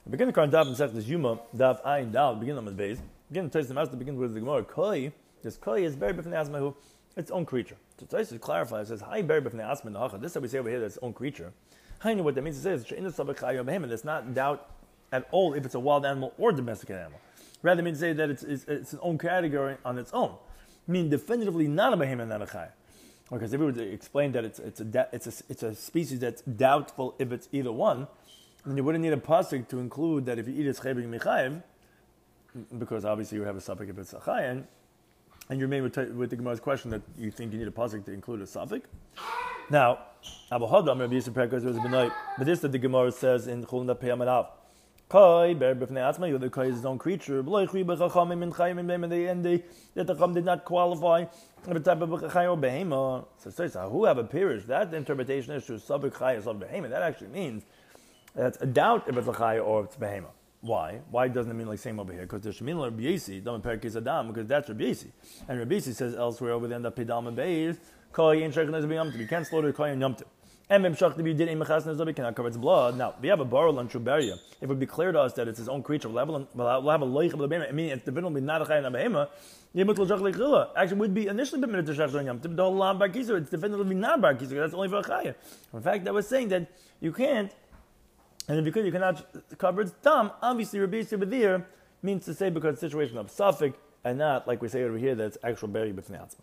Begin the current daf and sech this yuma daf ayin dal. Begin on the base. Begin to taste the master. Begin with the gemara. Koi. This koi is buried b'fnei asmahu, its own creature. So Tosfos clarifies. Says hi buried b'fnei asma nacha. This is what we say over here. That its own creature. I know what that means. It says she'inu sabek chayav behemoth. There's not doubt at all if it's a wild animal or domestic animal. Rather, it means to say that it's an own category on its own. I mean definitively not a behemoth, not a chayav. Because if we were to explain that it's a species that's doubtful if it's either one, then you wouldn't need a pasuk to include that if you eat it's chayv mechayev, because obviously you have a suffix if it's a chayan, and you remain with the Gemara's question that you think you need a pasuk to include a suffix. Now, Abu Hadam Rabbi Yisrael Perkos was benay, but this that the Gemara says in Chulin Daf Peyamadav. Koi ber b'fnei atzma, the koi is his own creature. B'loichui b'chachamim min chayim in the that the chacham did not qualify the type of b'chayim or behema. So who have a pirish? That interpretation is to sabik chayim of behema. That actually means that's a doubt if it's a chayim or if it's behema. Why? Why doesn't it mean like same over here? Because there's Shemin Rabbi Yisi, Dam Perkis Adam, because that's Rabbi Yisi. And Rabbi Yisi says elsewhere over the end of Pidam and Beis, koi ain't shaykhnas b'yamtiv. You can't slaughter koi and yamtiv. And Mem Shachti did a mechasnas zabi cannot cover its blood. Now we have a barrel on Shuberia. If it would be clear to us that it's his own creature, we'll have a loich of the behema. I mean, it's definitely not a chayin of behema. Actually, would be initially been to shach yam. The whole bar kiser. It's definitely not bar kiser. That's only for a chayin. In fact, I was saying that you can't, and because you cannot cover its thumb. Obviously, Rabbi Yisrael there means to say because it's a situation of suffix and not like we say over here that it's actual buried b'fnei atzma.